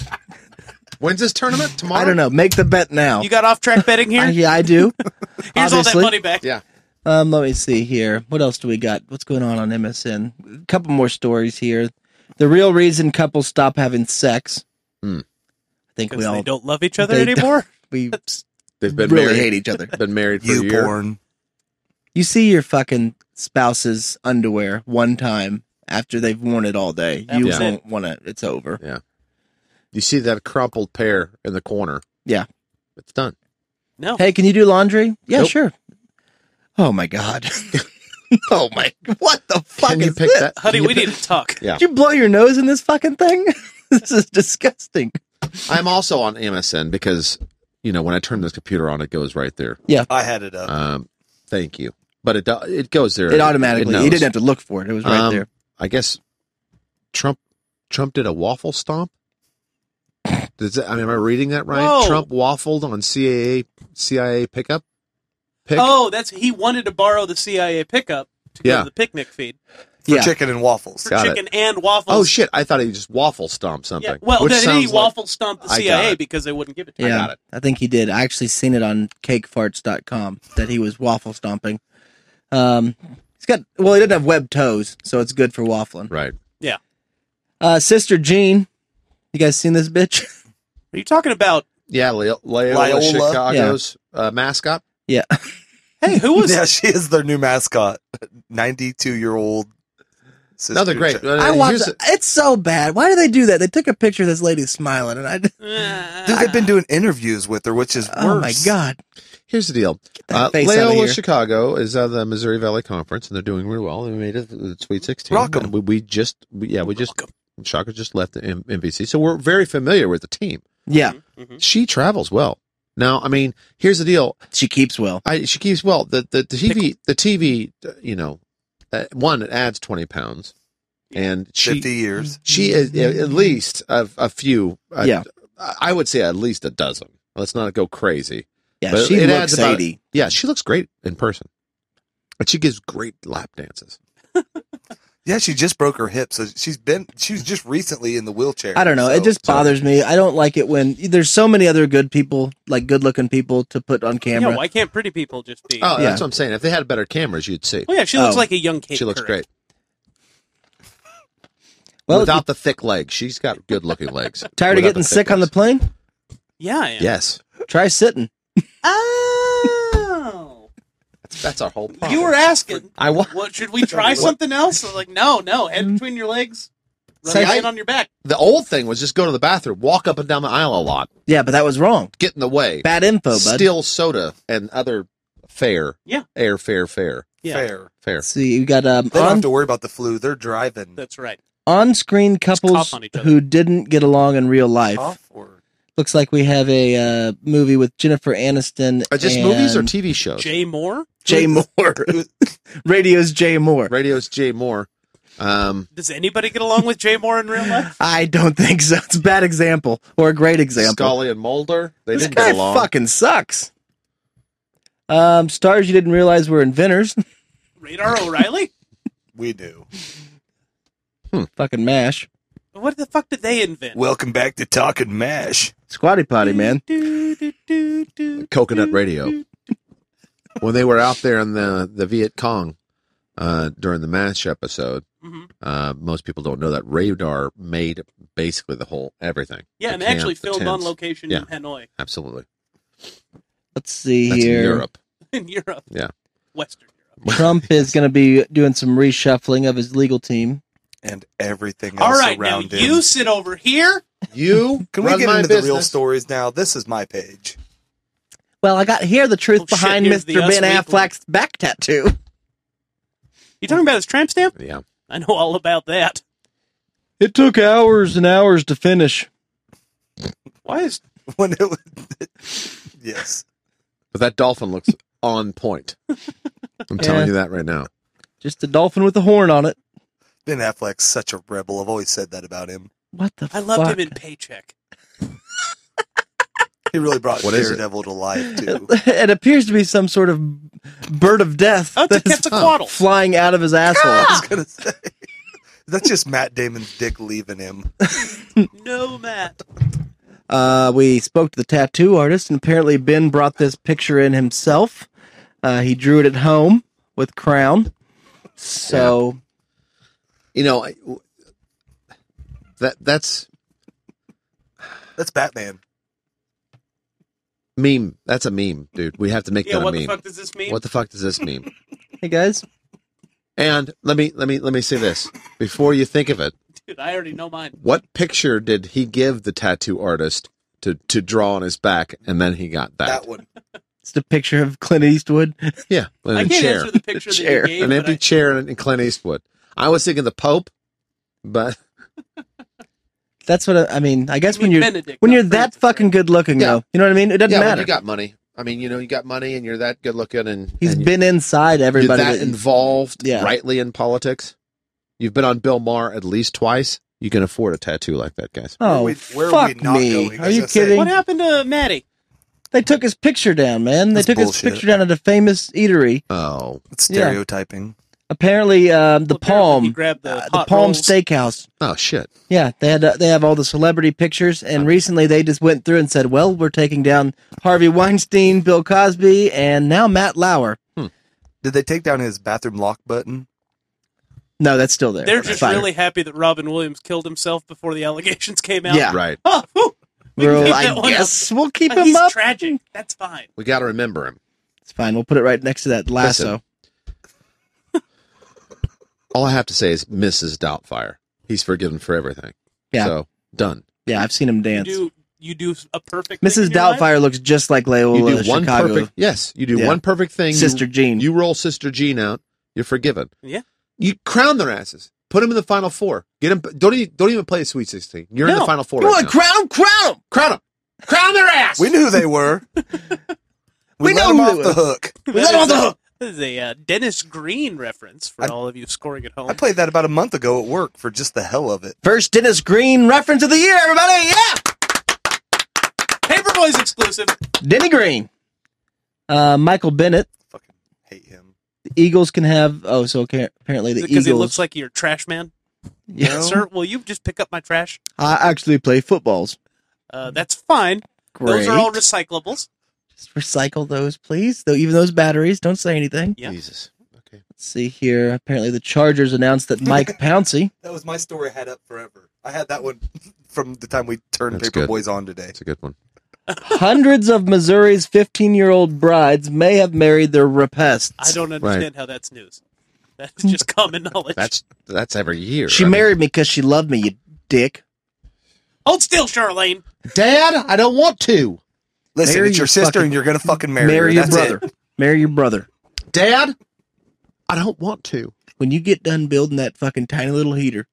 When's this tournament? Tomorrow? I don't know. Make the bet now. You got off-track betting here? Yeah, I do. Here's all that obviously. money back. Yeah. Let me see here. What else do we got? What's going on MSN? A couple more stories here. The real reason couples stop having sex. Hmm. I think we Because all they don't love each other they anymore. we They've been really married. hate each other. Been married for a You year. porn. You see your fucking spouse's underwear one time after they've worn it all day. That You was won't want to. It's over. You see that crumpled pair in the corner. Yeah. It's done. No. Hey, can you do laundry? Yeah, Nope. sure. Oh my god. Oh my! What the fuck Can you is pick this? that? Honey, Can you we pick- need to talk. Yeah. Did you blow your nose in this fucking thing? This is disgusting. I'm also on MSN because, when I turn this computer on, it goes right there. I had it up. Thank you. But it goes there. It automatically. knows. You didn't have to look for it. It was right there. I guess Trump did a waffle stomp. Am I reading that right? Whoa. Trump waffled on CIA pickup. Pick? Oh, he wanted to borrow the CIA pickup to go Yeah. to the picnic feed For Yeah. chicken and waffles. for Got it. chicken and waffles. Oh shit! I thought he just waffle stomped something. Yeah. Well, which then he sounds like- waffle stomped the I got CIA it. because they wouldn't give it to him. Yeah, got it. I think he did. I actually seen it on cakefarts.com that he was waffle stomping. He didn't have webbed toes, so it's good for waffling. Right. Sister Jean, you guys seen this bitch? Are you talking about? Yeah, Loyola Loyola? Chicago's mascot. Yeah. Hey, who was? Yeah, she is their new mascot. 92-year-old sister. No, they're great. I watched it. It's so bad. Why do they do that? They took a picture of this lady smiling, and I. Dude, they've been doing interviews with her, which is Oh worse. my god! Here's the deal. that face outta Loyola here. Chicago is at the Missouri Valley Conference, and they're doing really well. They made it to the Sweet 16. Rock 'em. And Shaka just left the MVC, so we're very familiar with the team. Yeah, She travels well. Now, here's the deal. she keeps well. She keeps well. The TV, one, it adds 20 pounds, and 50 years. she is at least a few. Yeah. I would say at least a dozen. Let's not go crazy. Yeah, But she it looks adds about- 80. Yeah, she looks great in person. But she gives great lap dances. Yeah, she just broke her hip, so she was just recently in the wheelchair. I don't know. So- It just bothers me. I don't like it when there's so many other good people, like good-looking people, to put on camera. Yeah, why can't pretty people just be? Oh, Yeah. that's what I'm saying. If they had better cameras, you'd see. Well, yeah, she looks Oh. like a young Kate. She looks Couric. great. Well, Without the thick legs. She's got good looking legs. Tired of Without getting the thick sick on the legs. plane? Yeah, I am. Yes. Try sitting. Oh. That's our whole problem. You were asking, I wa- what should we try something else? So like, no, head between your legs, run on your back. The old thing was just go to the bathroom, walk up and down the aisle a lot, Yeah, but that was wrong. get in the way, Bad info, bud. steal soda and other fare. Yeah. Fare. Yeah, Fair. See, we got They don't have to worry about the flu. They're driving. that's right. on-screen couples cough on each other. who didn't get along in real life. Off or Looks like we have a movie with Jennifer Aniston. Just and movies or TV shows? Jay Moore? Jay Moore. Radio's Jay Moore. Radio's Jay Moore. Does anybody get along with Jay Moore in real life? I don't think so. It's a bad example or a great example. Scully and Mulder. They This didn't guy get along. fucking sucks. Stars you didn't realize were inventors. Radar O'Reilly? we do. Fucking MASH. What the fuck did they invent? Welcome back to Talking MASH. Squatty Potty, man. Coconut Radio. When they were out there in the Viet Cong during the MASH episode, most people don't know that Radar made basically the whole everything. Yeah, The and they actually camp, the filmed on tents. location Yeah. in Hanoi. Absolutely. Let's see That's here. in Europe. In Europe. Yeah. Western Europe. Trump is going to be doing some reshuffling of his legal team. And everything else All right, now around him. you sit over here. You Can we run get my into business. the real stories now? This is my page. Well, I got here the truth Oh, shit, behind here's the Mr. Us Ben Weekly. Affleck's back tattoo. You talking about his tramp stamp? Yeah. I know all about that. It took hours and hours to finish. Why is When it was, yes. But that dolphin looks on point. I'm telling you that right now. Just a dolphin with a horn on it. Ben Affleck's such a rebel. I've always said that about him. What the I loved fuck? him in Paycheck. He really brought What is it? Daredevil to life, too. It appears to be some sort of bird of death Oh, it's a that's Quetzalcoatl. flying out of his asshole. I was going to say. That's just Matt Damon's dick leaving him. No, Matt. We spoke to the tattoo artist, and apparently Ben brought this picture in himself. He drew it at home with Crown. So, You know, that's That's Batman. meme. That's a meme, dude. We have to make Yeah, that a what meme. the fuck does this mean? What the fuck does this mean? hey guys, And let me say this before you think of it. Dude, I already know mine. What picture did he give the tattoo artist to draw on his back, and then he got that? That one. it's the picture of Clint Eastwood. Yeah, I a can't chair, answer the picture that Chair. you gave. an but empty I- chair, and Clint Eastwood. I was thinking the Pope, but That's what I mean. I guess You when mean you're Benedict, when not you're that Francis, fucking right? good looking, Yeah. though, you know what I mean. It doesn't yeah, when matter. you got money. I mean, you know, you got money, and you're that good looking, and He's and been inside you're everybody. that involved, Yeah. rightly in politics. You've been on Bill Maher at least twice. You can afford a tattoo like that, guys. Oh, Where are fuck we not me! going? Are you As I say, kidding? What happened to Maddie? They took his picture down, man. They That's took his bullshit. picture down at a famous eatery. Oh, It's stereotyping. Apparently, the Apparently he Palm, grabbed the the hot Palm rolls. Steakhouse. oh shit! Yeah, they have all the celebrity pictures, and recently they just went through and said, "Well, we're taking down Harvey Weinstein, Bill Cosby, and now Matt Lauer." Did they take down his bathroom lock button? No, that's still there. They're It's just fine. really happy that Robin Williams killed himself before the allegations came out. Yeah. Right. Oh, whew. We can Well, keep I that one up. guess we'll keep But him he's up. tragic. That's fine. We got to remember him. It's fine. We'll put it right next to that lasso. All I have to say is Mrs. Doubtfire. He's forgiven for everything. Yeah. So done. Yeah, I've seen him dance. You do a perfect thing Mrs. in your life? Doubtfire looks just like You Loyola do one Chicago. perfect. Yes, you do Yeah. one perfect thing. Sister Jean. You roll Sister Jean out. You're forgiven. Yeah. You crown their asses. Put them in the Final Four. Get them. Don't even play a Sweet 16. You're in No. the Final Four. Come right on, now. crown him, crown him! Crown them. Crown their ass. We knew who they were. We know let them who off they the were. hook. We let him off the hook. This is a Dennis Green reference for all of you scoring at home. I played that about a month ago at work for just the hell of it. First Dennis Green reference of the year, everybody! Yeah! Paperboy's exclusive. Denny Green. Michael Bennett. Fucking hate him. The Eagles can have... Oh, so apparently the Because Eagles... he looks like your trash man. Yeah. Sir, will you just pick up my trash? I actually play footballs. That's fine. Great. Those are all recyclables. Just recycle those, please. Though even those batteries, don't say anything. Yeah. Jesus. Okay. Let's see here. Apparently the Chargers announced that Mike Pouncey... That was my story I had up forever. I had that one from the time we turned That's Paper good. Boys on today. That's a good one. Hundreds of Missouri's 15-year-old brides may have married their rapists. I don't understand how that's news. That's just common knowledge. That's every year. She married me because she loved me, you dick. Hold still, Charlene. Dad, I don't want to. Listen, Marry it's your your sister, fucking- and you're gonna fucking marry her. Marry your That's brother. it. Marry your brother. Dad, I don't want to. When you get done building that fucking tiny little heater,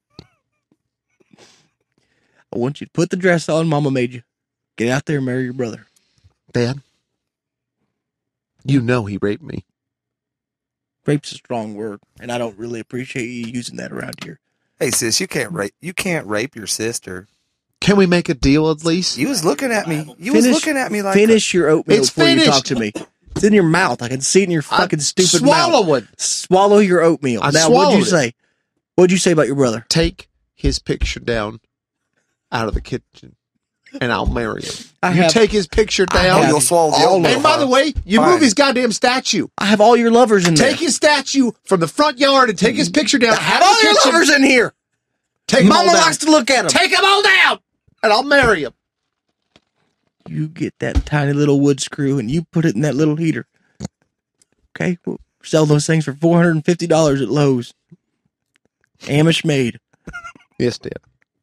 I want you to put the dress on Mama made you. Get out there and marry your brother. Dad, you know he raped me. Rape's a strong word, and I don't really appreciate you using that around here. Hey, sis, you can't rape. You can't rape your sister. Can we make a deal at least? You was looking at me. You was looking at me like Finish your oatmeal It's before finished. you talk to me. It's in your mouth. I can see it in your fucking stupid mouth. Swallow it. Swallow your oatmeal. I Now, swallowed what'd you it. say? What'd you say about your brother? Take his picture down out of the kitchen, and I'll marry him. I You have- take his picture I down. have you'll swallow the all oatmeal. And by the way, you Fine. move his goddamn statue. I have all your lovers in there. Take his statue from the front yard and take his picture down. I have all your lovers in here. Take 'em all Mama down. likes to look at them. Take them all down, and I'll marry him. You get that tiny little wood screw and you put it in that little heater. Okay? We'll sell those things for $450 at Lowe's. Amish made. Yes, Dad.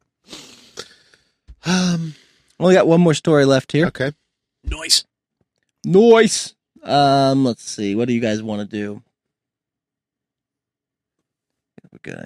Only got one more story left here. Okay. Nice. Nice. Let's see. What do you guys want to do? We're gonna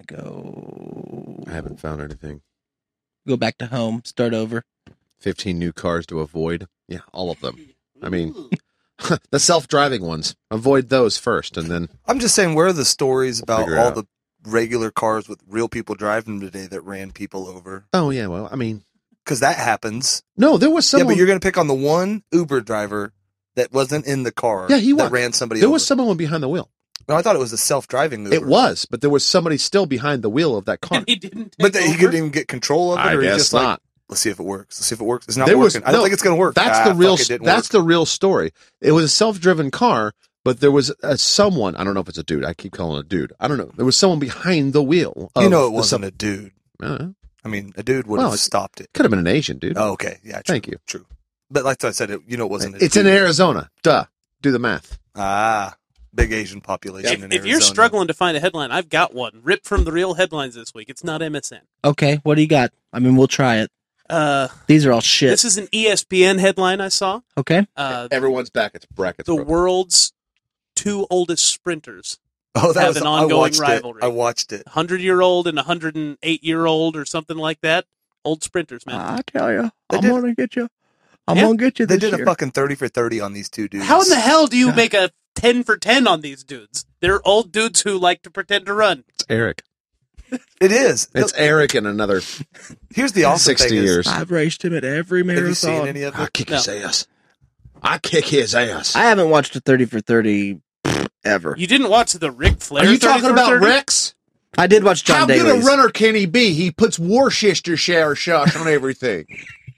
go. I haven't found anything. Go back to home. Start over. 15 new cars to avoid. Yeah, all of them. I mean, the self-driving ones. Avoid those first, and then I'm just saying, where are the stories about figure it all out. the regular cars with real people driving them today that ran people over? oh yeah, well, I mean, Because that happens. no, there was Yeah, someone. but you're going to pick on the one Uber driver that wasn't in the car. Yeah, he that was. ran somebody there over. was someone behind the wheel. No, I thought it was a self-driving Uber. It was, but there was somebody still behind the wheel of that car. And he didn't take But that he over? couldn't even get control of it? I or he guess just not. Like, let's see if it works. Let's see if it works. It's not There was- working. I don't no, think it's going to work. That's Ah, the real. fuck, it didn't That's work. the real story. It was a self-driven car, but there was someone. I don't know if it's a dude. I keep calling it a dude. I don't know. There was someone behind the wheel. You of know it the wasn't a dude. Uh, I mean, a dude would Well, have stopped it. could have been an Asian dude. Oh, okay. Yeah, true. Thank you. True. But like I said, it wasn't a It's in dude. Arizona. Duh. Do the math. Ah, big Asian population in If Arizona. you're struggling to find a headline, I've got one. Ripped from the real headlines this week. It's not MSN. Okay, what do you got? I mean, we'll try it. These are all shit. This is an ESPN headline I saw. Okay. Everyone's back. It's brackets. The bro. world's two oldest sprinters Oh, that have was an I ongoing watched rivalry. It. I watched it. 100-year-old and 108-year-old or something like that. Old sprinters, man. I tell you, They I'm did- gonna get you. I'm Yeah. gonna get you They this did year. a fucking 30 for 30 on these two dudes. How in the hell do you make a 10 for 10 on these dudes? They're old dudes who like to pretend to run. It's Eric. It is. It's Eric in another Here's the awesome 60 thing is- years. I've raced him at every Have you seen marathon. any of I it? kick No. his ass. I kick his ass. I haven't watched a 30 for 30 ever. You didn't watch the Ric Flair Are you 30 talking for about 30? Rex? I did watch John How Daly's. good a runner can he be? He puts Worcestershire sauce on everything.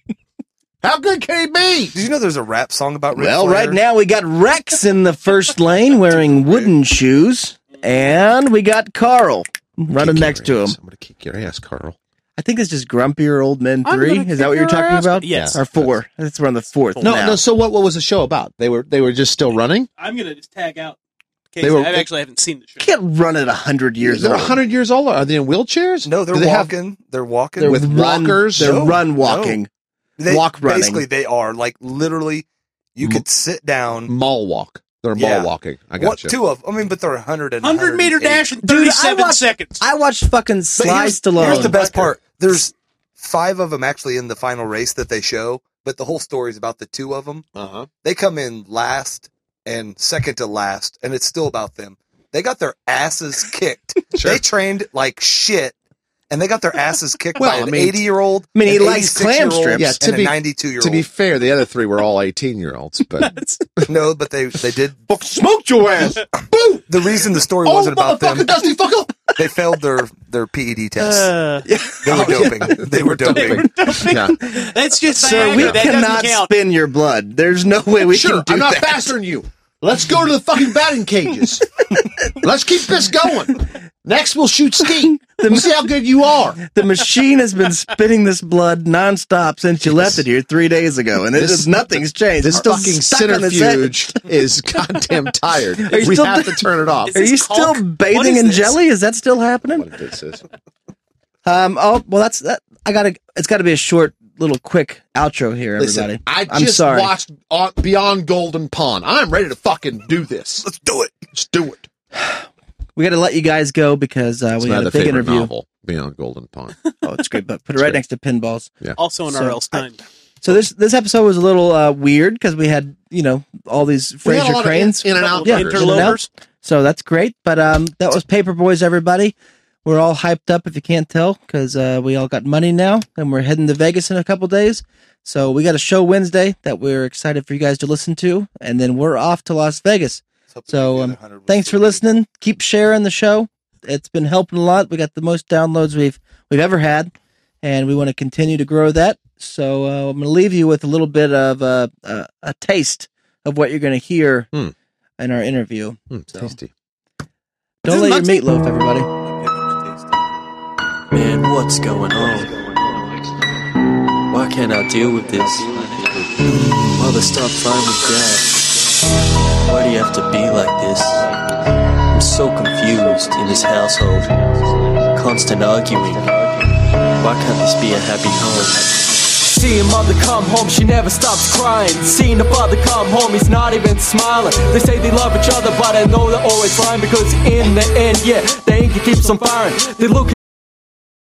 How good can he be? Did you know there's a rap song about Ric Well, Flair? right now we got Rex in the first lane wearing wooden shoes, and we got Carl running Kick next your to him. ass. I'm going to kick your ass, Carl. I think it's just Grumpier Old Men I'm 3. gonna Is that what kick you're your talking ass. about? Yes. Or 4. I think we're on the 4th No, now. no. So what was the show about? They were just still running. I'm going to just tag out. They were- I actually haven't seen the show. Can't run at 100 years They're old. 100 years old. Are they in wheelchairs? No, they're Do they have- walking. They're walking. They're with run, walkers? They're No, run no. walking. They, walk running. Basically, they are. Like, literally, you could sit down. mall walk. They're Yeah. mall walking. I got What, you. two of I mean, but they're 100 and 100-meter 108. dash in Dude, I 37 watched- seconds. I watched fucking But Sly here's Stallone. the best part. There's 5 of them actually in the final race that they show, but the whole story is about the 2 of them. Uh-huh. They come in last and second to last, and it's still about them. They got their asses kicked. Sure. They trained like shit, and they got their asses kicked Well, by I an mean- 80-year-old, I mean, he an likes clam 86-year-old, strips. Yeah, and to a be- 92-year-old. To be fair, the other 3 were all 18-year-olds, but No, but they did. smoked your ass. Boom! The reason the story wasn't about them, Dusty fucker. they failed their PED test. They were Oh, yeah. doping. They were doping. Yeah. That's just Sir, Viagra. we That cannot doesn't count. spin your blood. There's no way we Sure, can do I'm not that. faster than you. Let's go to the fucking batting cages. Let's keep this going. Next, we'll shoot ski. We'll see how good you are. The machine has been spitting this blood nonstop since you left it here 3 days ago, and nothing's changed. This It's fucking stuck on its head. centrifuge is goddamn tired. Are you We still- have to turn it off. Are you this still caulk? What bathing is in this? jelly? Is that still happening? What this is. Oh well, that's that. It's got to be a short, little, quick outro here, everybody. Listen, I I'm just sorry. watched Beyond Golden Pond. I'm ready to fucking do this. Let's do it. Let's do it. We got to let you guys go because It's we my had a other big favorite interview. novel, Beyond Golden Pond. Oh, it's a great book. Put it right great. next to Pinballs. Also in So, R.L. Stein. So this episode was a little weird because we had all these We had a Fraser lot of Cranes. in and out Yeah, burgers. Interlopers. So that's great. But that was Paper Boys, everybody. We're all hyped up if you can't tell because we all got money now and we're heading to Vegas in a couple days. So we got a show Wednesday that we're excited for you guys to listen to. And then we're off to Las Vegas. So thanks for listening. Keep sharing the show. It's been helping a lot. We got the most downloads we've ever had. And we want to continue to grow that. So I'm going to leave you with a little bit of a taste of what you're going to hear in our interview. So, Tasty. don't let your meatloaf, everybody. Man, what's going on? Why can't I deal with this? Mother, stop fighting with Dad. Why do you have to be like this? I'm so confused in this household. Constant arguing. Why can't this be a happy home? Seeing mother come home, she never stops crying. Seeing the father come home, he's not even smiling. They say they love each other, but I know they're always lying. Because in the end, yeah, the anger keeps on firing. They look